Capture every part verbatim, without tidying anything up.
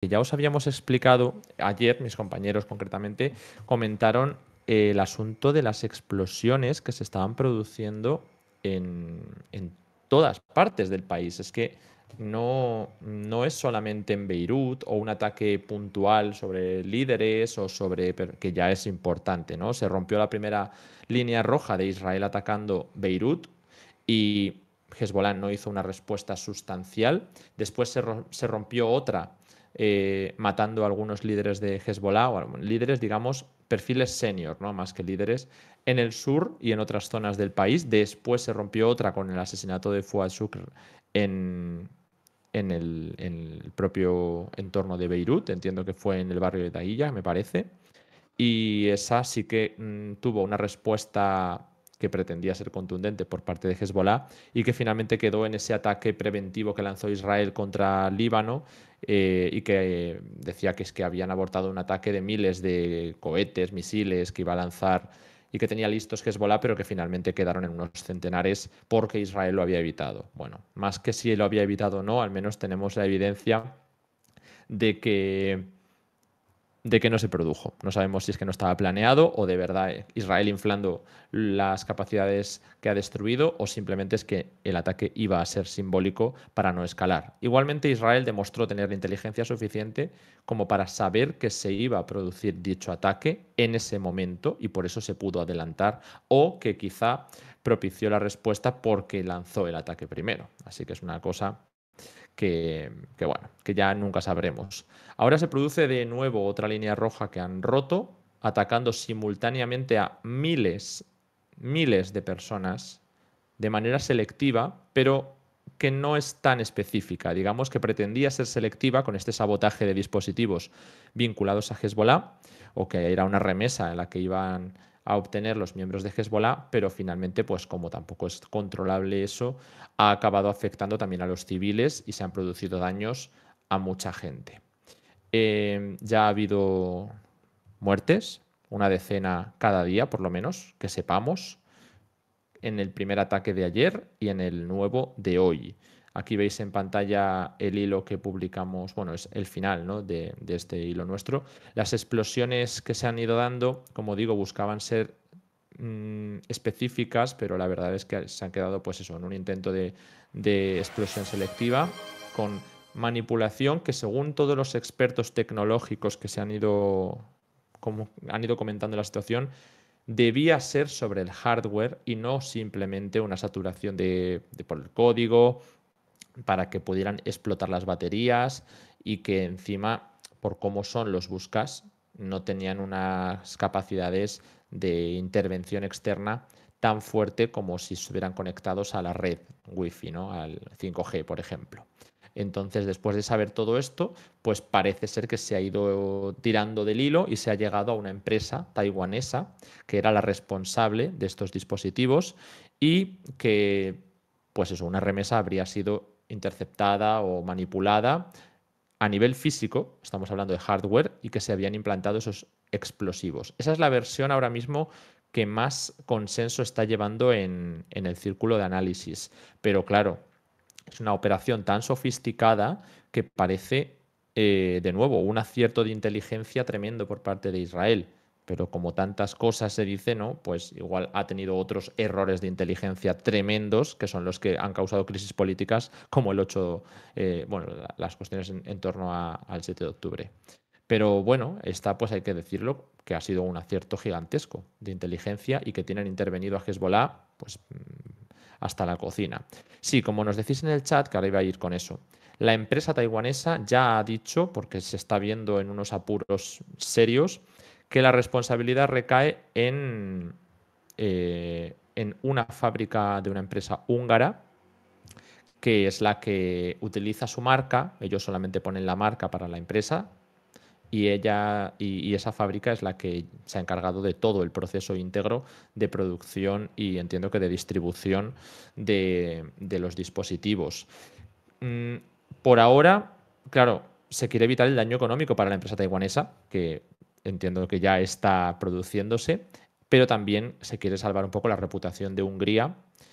ya os habíamos explicado ayer, mis compañeros concretamente, comentaron eh, el asunto de las explosiones que se estaban produciendo en, en todas partes del país. Es que no, no es solamente en Beirut o un ataque puntual sobre líderes o sobre, que ya es importante, ¿no? Se rompió la primera línea roja de Israel atacando Beirut y Hezbollah no hizo una respuesta sustancial. Después se, se rompió otra eh, matando a algunos líderes de Hezbollah, o líderes, digamos, perfiles senior, ¿no? Más que líderes, en el sur y en otras zonas del país. Después se rompió otra con el asesinato de Fouad Shukr en, en, el, en el propio entorno de Beirut. Entiendo que fue en el barrio de Dahiya, me parece. Y esa sí que mmm, tuvo una respuesta que pretendía ser contundente por parte de Hezbollah y que finalmente quedó en ese ataque preventivo que lanzó Israel contra Líbano eh, y que eh, decía que es que habían abortado un ataque de miles de cohetes, misiles que iba a lanzar y que tenía listos Hezbollah, pero que finalmente quedaron en unos centenares porque Israel lo había evitado. Bueno, más que si lo había evitado o no, al menos tenemos la evidencia de que de que no se produjo. No sabemos si es que no estaba planeado o de verdad Israel inflando las capacidades que ha destruido o simplemente es que el ataque iba a ser simbólico para no escalar. Igualmente Israel demostró tener la inteligencia suficiente como para saber que se iba a producir dicho ataque en ese momento y por eso se pudo adelantar o que quizá propició la respuesta porque lanzó el ataque primero. Así que es una cosa que, que, bueno, que ya nunca sabremos. Ahora se produce de nuevo otra línea roja que han roto, atacando simultáneamente a miles, miles de personas de manera selectiva, pero que no es tan específica. Digamos que pretendía ser selectiva con este sabotaje de dispositivos vinculados a Hezbollah, o que era una remesa en la que iban a obtener los miembros de Hezbollah, pero finalmente, pues como tampoco es controlable eso, ha acabado afectando también a los civiles y se han producido daños a mucha gente. Eh, ya ha habido muertes, una decena cada día, por lo menos, que sepamos, en el primer ataque de ayer y en el nuevo de hoy. Aquí veis en pantalla el hilo que publicamos, bueno, es el final, ¿no?, de, de este hilo nuestro. Las explosiones que se han ido dando, como digo, buscaban ser mmm, específicas, pero la verdad es que se han quedado, pues eso, en un intento de, de explosión selectiva con manipulación que, según todos los expertos tecnológicos que se han ido, como, han ido comentando la situación, debía ser sobre el hardware y no simplemente una saturación de, de por el código para que pudieran explotar las baterías y que encima, por cómo son los buscas, no tenían unas capacidades de intervención externa tan fuerte como si estuvieran conectados a la red Wi-Fi, ¿no?, al cinco G, por ejemplo. Entonces, después de saber todo esto, pues parece ser que se ha ido tirando del hilo y se ha llegado a una empresa taiwanesa que era la responsable de estos dispositivos y que, pues eso, una remesa habría sido interceptada o manipulada a nivel físico, estamos hablando de hardware, y que se habían implantado esos explosivos. Esa es la versión ahora mismo que más consenso está llevando en, en el círculo de análisis. Pero claro, es una operación tan sofisticada que parece, eh, de nuevo, un acierto de inteligencia tremendo por parte de Israel. Pero como tantas cosas se dice, ¿no?, pues igual ha tenido otros errores de inteligencia tremendos que son los que han causado crisis políticas, como el ocho, eh, bueno, las cuestiones en, en torno a, al siete de octubre. Pero bueno, esta, pues hay que decirlo, que ha sido un acierto gigantesco de inteligencia y que tienen intervenido a Hezbollah, pues hasta la cocina. Sí, como nos decís en el chat, que ahora iba a ir con eso, la empresa taiwanesa ya ha dicho, porque se está viendo en unos apuros serios, que la responsabilidad recae en, eh, en una fábrica de una empresa húngara, que es la que utiliza su marca. Ellos solamente ponen la marca para la empresa y ella y, y esa fábrica es la que se ha encargado de todo el proceso íntegro de producción y entiendo que de distribución de, de los dispositivos. Mm, por ahora, claro, se quiere evitar el daño económico para la empresa taiwanesa, que entiendo que ya está produciéndose, pero también se quiere salvar un poco la reputación de Hungría,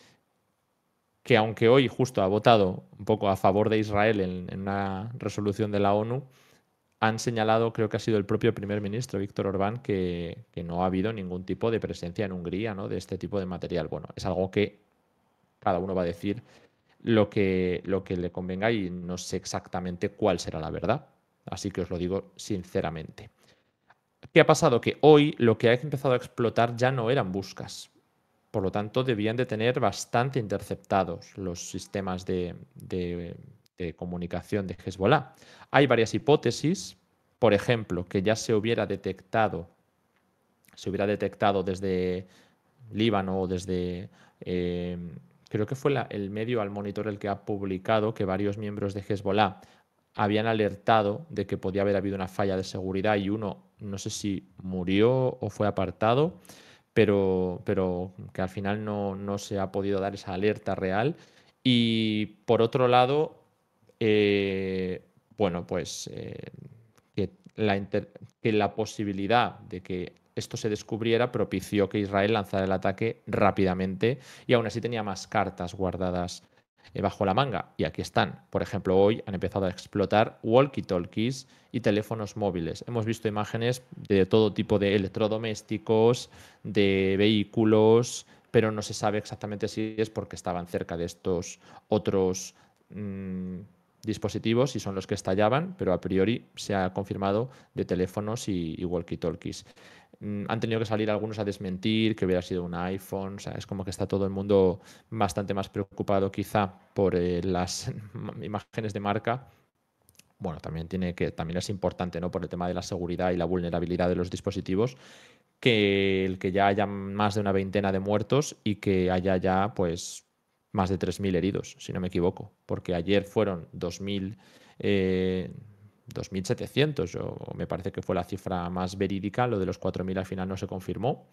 que aunque hoy justo ha votado un poco a favor de Israel en, en una resolución de la ONU, han señalado, creo que ha sido el propio primer ministro, Víctor Orbán, que, que no ha habido ningún tipo de presencia en Hungría, ¿no?, de este tipo de material. Bueno, es algo que cada uno va a decir lo que, lo que le convenga y no sé exactamente cuál será la verdad. Así que os lo digo sinceramente. ¿Qué ha pasado? Que hoy lo que ha empezado a explotar ya no eran buscas. Por lo tanto, debían de tener bastante interceptados los sistemas de, de- de comunicación de Hezbollah. Hay varias hipótesis, por ejemplo, que ya se hubiera detectado, se hubiera detectado desde Líbano o desde, eh, creo que fue la- el medio Al Monitor el que ha publicado que varios miembros de Hezbollah habían alertado de que podía haber habido una falla de seguridad y uno, no sé si murió o fue apartado, pero, pero que al final no, no se ha podido dar esa alerta real. Y por otro lado, eh, bueno, pues eh, que la, inter- que la posibilidad de que esto se descubriera propició que Israel lanzara el ataque rápidamente y aún así tenía más cartas guardadas eh, bajo la manga. Y aquí están. Por ejemplo, hoy han empezado a explotar walkie-talkies y teléfonos móviles. Hemos visto imágenes de todo tipo de electrodomésticos, de vehículos, pero no se sabe exactamente si es porque estaban cerca de estos otros mmm, dispositivos y son los que estallaban, pero a priori se ha confirmado de teléfonos y, y walkie-talkies. Mm, han tenido que salir algunos a desmentir que hubiera sido un iPhone. O sea, es como que está todo el mundo bastante más preocupado quizá por eh, las imágenes de marca. Bueno, también tiene que, también es importante, ¿no?, por el tema de la seguridad y la vulnerabilidad de los dispositivos, que el que ya haya más de una veintena de muertos y que haya ya pues más de tres mil heridos, si no me equivoco, porque ayer fueron dos mil, eh, dos mil setecientos, o me parece que fue la cifra más verídica. Lo de los cuatro mil al final no se confirmó.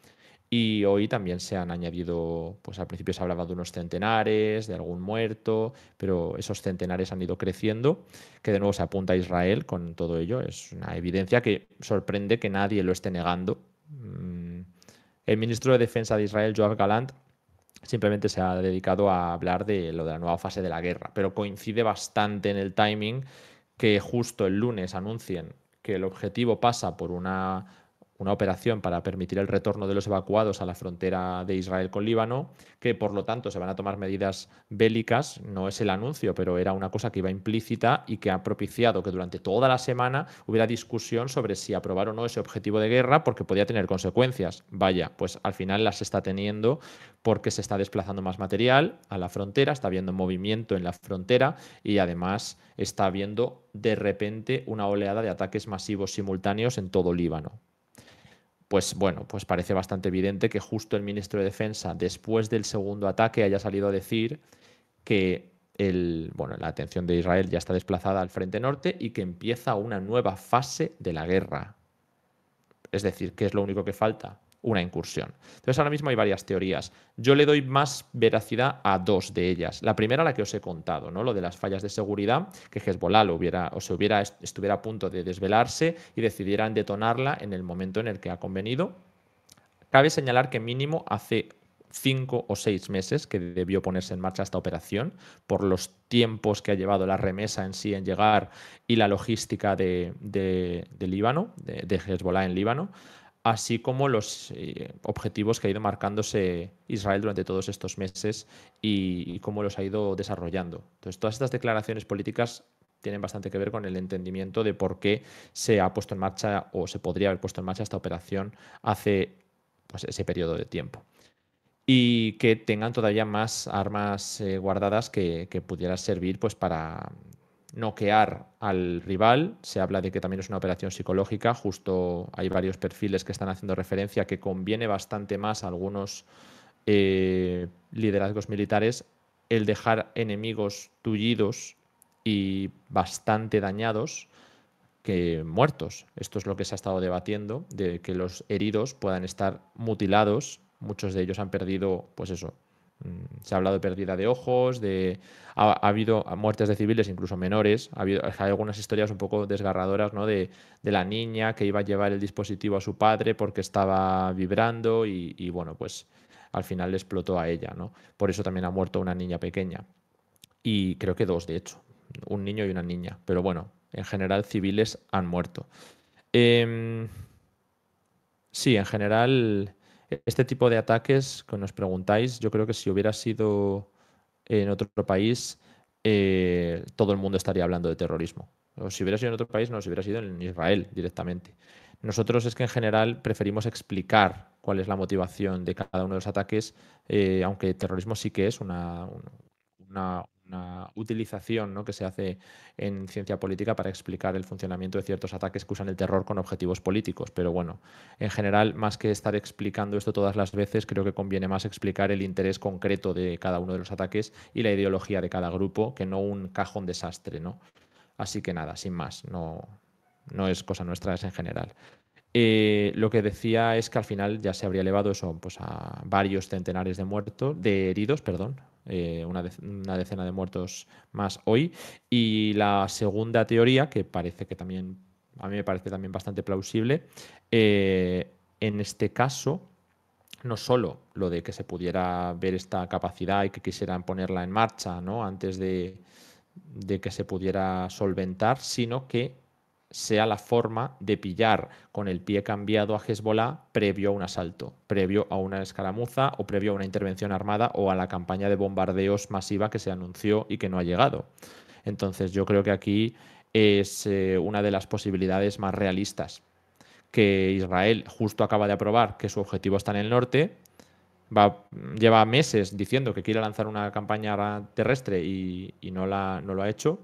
Y hoy también se han añadido, pues al principio se hablaba de unos centenares, de algún muerto, pero esos centenares han ido creciendo, que de nuevo se apunta a Israel con todo ello. Es una evidencia que sorprende que nadie lo esté negando. Mm, El ministro de Defensa de Israel, Yoav Galant, simplemente se ha dedicado a hablar de lo de la nueva fase de la guerra, pero coincide bastante en el timing que justo el lunes anuncien que el objetivo pasa por una, una operación para permitir el retorno de los evacuados a la frontera de Israel con Líbano, que por lo tanto se van a tomar medidas bélicas. No es el anuncio, pero era una cosa que iba implícita y que ha propiciado que durante toda la semana hubiera discusión sobre si aprobar o no ese objetivo de guerra, porque podía tener consecuencias. Vaya, pues al final las está teniendo, porque se está desplazando más material a la frontera, está habiendo movimiento en la frontera y además está habiendo de repente una oleada de ataques masivos simultáneos en todo Líbano. Pues bueno, pues parece bastante evidente que justo el ministro de Defensa, después del segundo ataque, haya salido a decir que el, bueno, la atención de Israel ya está desplazada al frente norte y que empieza una nueva fase de la guerra. Es decir, ¿qué es lo único que falta? Una incursión. Entonces ahora mismo hay varias teorías. Yo le doy más veracidad a dos de ellas. La primera, la que os he contado, ¿no?, lo de las fallas de seguridad, que Hezbollah lo hubiera, o se hubiera, estuviera a punto de desvelarse y decidieran detonarla en el momento en el que ha convenido. Cabe señalar que mínimo hace cinco o seis meses que debió ponerse en marcha esta operación, por los tiempos que ha llevado la remesa en sí en llegar y la logística de, de, de Líbano, de, de Hezbollah en Líbano, así como los eh, objetivos que ha ido marcándose Israel durante todos estos meses y, y cómo los ha ido desarrollando. Entonces, todas estas declaraciones políticas tienen bastante que ver con el entendimiento de por qué se ha puesto en marcha o se podría haber puesto en marcha esta operación hace pues, ese periodo de tiempo. Y que tengan todavía más armas eh, guardadas que, que pudieran servir pues, para noquear al rival. Se habla de que también es una operación psicológica. Justo hay varios perfiles que están haciendo referencia que conviene bastante más a algunos eh, liderazgos militares el dejar enemigos tullidos y bastante dañados que muertos. Esto es lo que se ha estado debatiendo, de que los heridos puedan estar mutilados. Muchos de ellos han perdido, pues eso, mm, se ha hablado de pérdida de ojos, de ha, ha habido muertes de civiles, incluso menores. Ha habido, hay algunas historias un poco desgarradoras, ¿no?, de, de la niña que iba a llevar el dispositivo a su padre porque estaba vibrando y, y bueno, pues al final le explotó a ella, ¿no? Por eso también ha muerto una niña pequeña. Y creo que dos, de hecho, un niño y una niña. Pero bueno, En general, civiles han muerto. Eh, sí, en general, este tipo de ataques que nos preguntáis, yo creo que si hubiera sido en otro país, eh, todo el mundo estaría hablando de terrorismo. O si hubiera sido en otro país, no, si hubiera sido en Israel directamente. Nosotros es que en general preferimos explicar cuál es la motivación de cada uno de los ataques, eh, aunque terrorismo sí que es una, una, una utilización, ¿no?, que se hace en ciencia política para explicar el funcionamiento de ciertos ataques que usan el terror con objetivos políticos. Pero bueno, en general, más que estar explicando esto todas las veces, creo que conviene más explicar el interés concreto de cada uno de los ataques y la ideología de cada grupo, que no un cajón desastre, ¿no? Así que nada, sin más, no, no es cosa nuestra, es en general. Eh, lo que decía es que al final ya se habría elevado eso pues, a varios centenares de muertos, de heridos, perdón, eh, una, dec una decena de muertos más hoy. Y la segunda teoría, que parece que también, a mí me parece también bastante plausible, eh, en este caso, no solo lo de que se pudiera ver esta capacidad y que quisieran ponerla en marcha, ¿no?, antes de, de que se pudiera solventar, sino que sea la forma de pillar con el pie cambiado a Hezbollah previo a un asalto, previo a una escaramuza o previo a una intervención armada o a la campaña de bombardeos masiva que se anunció y que no ha llegado. Entonces yo creo que aquí es eh, una de las posibilidades más realistas, que Israel justo acaba de aprobar que su objetivo está en el norte. Va, lleva meses diciendo que quiere lanzar una campaña terrestre y, y no, la, no lo ha hecho.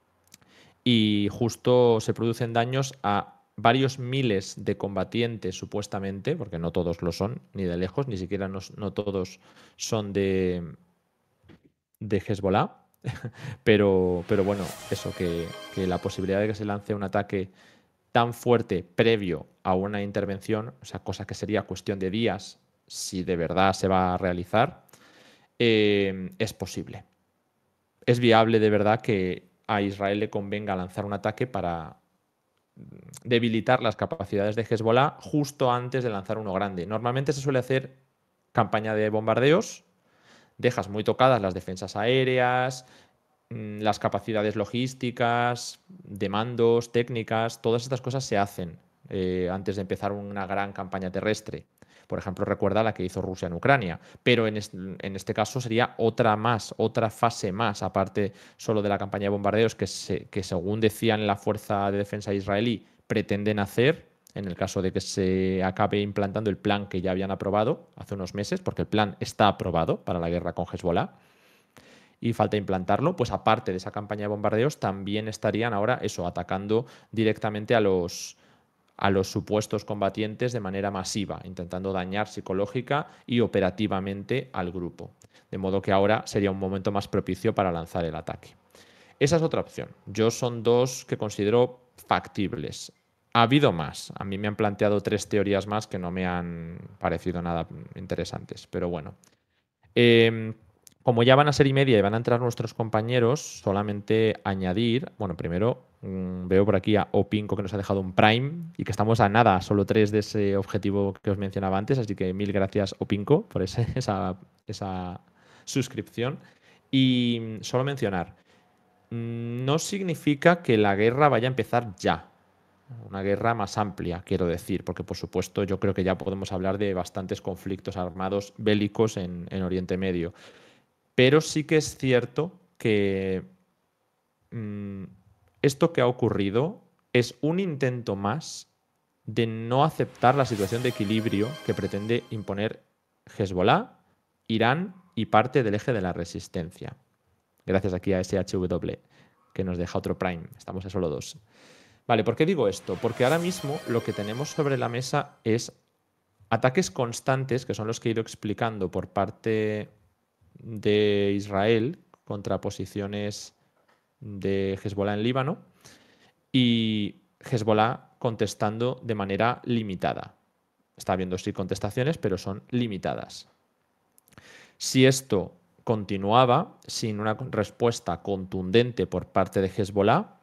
Y justo se producen daños a varios miles de combatientes, supuestamente, porque no todos lo son, ni de lejos, ni siquiera no, no todos son de, de Hezbollah. pero, pero bueno, eso, que, que la posibilidad de que se lance un ataque tan fuerte previo a una intervención, o sea, cosa que sería cuestión de días si de verdad se va a realizar, eh, es posible. Es viable de verdad que a Israel le convenga lanzar un ataque para debilitar las capacidades de Hezbollah justo antes de lanzar uno grande. Normalmente se suele hacer campaña de bombardeos, dejas muy tocadas las defensas aéreas, las capacidades logísticas, de mandos, técnicas, todas estas cosas se hacen eh, antes de empezar una gran campaña terrestre. Por ejemplo, recuerda la que hizo Rusia en Ucrania, pero en este, en este caso sería otra más, otra fase más, aparte solo de la campaña de bombardeos que, se, que según decían la Fuerza de Defensa israelí, pretenden hacer en el caso de que se acabe implantando el plan que ya habían aprobado hace unos meses, porque el plan está aprobado para la guerra con Hezbollah, y falta implantarlo, pues aparte de esa campaña de bombardeos, también estarían ahora eso, atacando directamente a los, a los supuestos combatientes de manera masiva, intentando dañar psicológica y operativamente al grupo. De modo que ahora sería un momento más propicio para lanzar el ataque. Esa es otra opción. Yo son dos que considero factibles. Ha habido más. A mí me han planteado tres teorías más que no me han parecido nada interesantes, pero bueno. Eh, como ya van a ser y media y van a entrar nuestros compañeros, solamente añadir, bueno, primero mmm, veo por aquí a Opinco que nos ha dejado un Prime y que estamos a nada, solo tres de ese objetivo que os mencionaba antes, así que mil gracias Opinco por ese, esa, esa suscripción. Y solo mencionar, no significa que la guerra vaya a empezar ya. Una guerra más amplia, quiero decir, porque por supuesto yo creo que ya podemos hablar de bastantes conflictos armados bélicos en, en Oriente Medio. Pero sí que es cierto que mmm, esto que ha ocurrido es un intento más de no aceptar la situación de equilibrio que pretende imponer Hezbollah, Irán y parte del eje de la resistencia. Gracias aquí a S H W, que nos deja otro Prime. Estamos a solo dos. Vale, ¿por qué digo esto? Porque ahora mismo lo que tenemos sobre la mesa es ataques constantes, que son los que he ido explicando por parte de Israel contra posiciones de Hezbollah en Líbano y Hezbollah contestando de manera limitada. Está habiendo sí contestaciones, pero son limitadas. Si esto continuaba sin una respuesta contundente por parte de Hezbollah,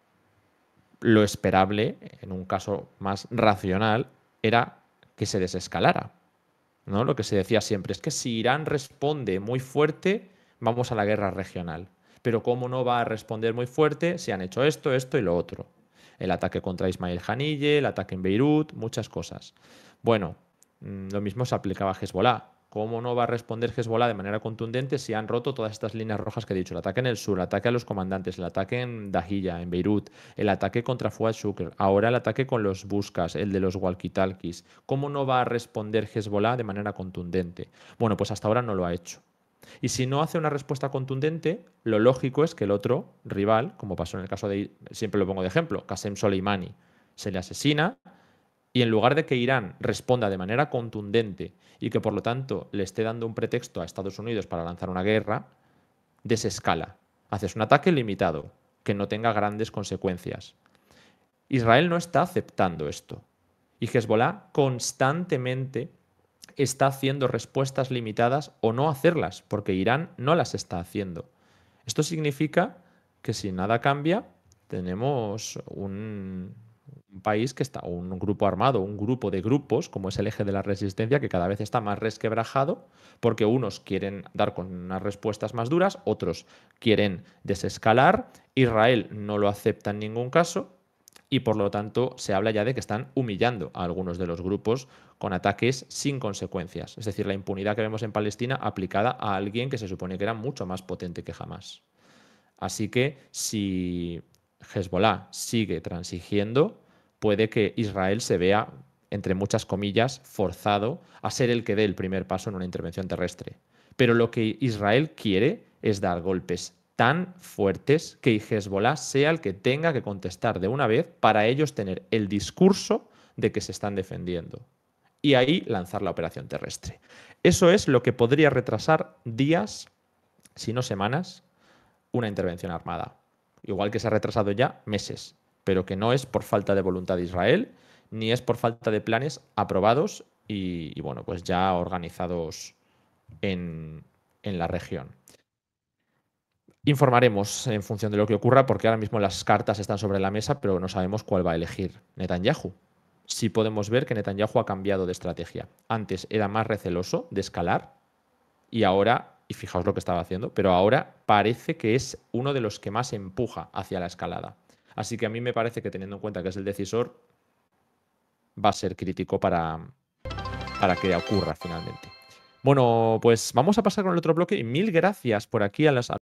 lo esperable, en un caso más racional, era que se desescalara, ¿no? Lo que se decía siempre es que si Irán responde muy fuerte, vamos a la guerra regional. Pero ¿cómo no va a responder muy fuerte si han hecho esto, esto y lo otro? El ataque contra Ismail Haniyeh, el ataque en Beirut, muchas cosas. Bueno, mm, lo mismo se aplicaba a Hezbollah. ¿Cómo no va a responder Hezbollah de manera contundente si han roto todas estas líneas rojas que he dicho? El ataque en el sur, el ataque a los comandantes, el ataque en Dahiyya, en Beirut, el ataque contra Fuad Shukr, ahora el ataque con los Buskas, el de los walkie-talkies. ¿Cómo no va a responder Hezbollah de manera contundente? Bueno, pues hasta ahora no lo ha hecho. Y si no hace una respuesta contundente, lo lógico es que el otro rival, como pasó en el caso de, siempre lo pongo de ejemplo, Qasem Soleimani, se le asesina y en lugar de que Irán responda de manera contundente y que por lo tanto le esté dando un pretexto a Estados Unidos para lanzar una guerra, desescala. Haces un ataque limitado, que no tenga grandes consecuencias. Israel no está aceptando esto. Y Hezbollah constantemente está haciendo respuestas limitadas o no hacerlas, porque Irán no las está haciendo. Esto significa que si nada cambia, tenemos un, un país que está, un grupo armado, un grupo de grupos, como es el eje de la resistencia, que cada vez está más resquebrajado, porque unos quieren dar con unas respuestas más duras, otros quieren desescalar, Israel no lo acepta en ningún caso, y por lo tanto se habla ya de que están humillando a algunos de los grupos con ataques sin consecuencias. Es decir, la impunidad que vemos en Palestina aplicada a alguien que se supone que era mucho más potente que Hamás. Así que si Hezbollah sigue transigiendo, puede que Israel se vea, entre muchas comillas, forzado a ser el que dé el primer paso en una intervención terrestre. Pero lo que Israel quiere es dar golpes tan fuertes que Hezbollah sea el que tenga que contestar de una vez para ellos tener el discurso de que se están defendiendo. Y ahí lanzar la operación terrestre. Eso es lo que podría retrasar días, si no semanas, una intervención armada. Igual que se ha retrasado ya meses, pero que no es por falta de voluntad de Israel, ni es por falta de planes aprobados y, y bueno, pues ya organizados en, en la región. Informaremos en función de lo que ocurra, porque ahora mismo las cartas están sobre la mesa, pero no sabemos cuál va a elegir Netanyahu. Sí podemos ver que Netanyahu ha cambiado de estrategia. Antes era más receloso de escalar y ahora, y fijaos lo que estaba haciendo, pero ahora parece que es uno de los que más empuja hacia la escalada. Así que a mí me parece que, teniendo en cuenta que es el decisor, va a ser crítico para, para que ocurra finalmente. Bueno, pues vamos a pasar con el otro bloque y mil gracias por aquí a las...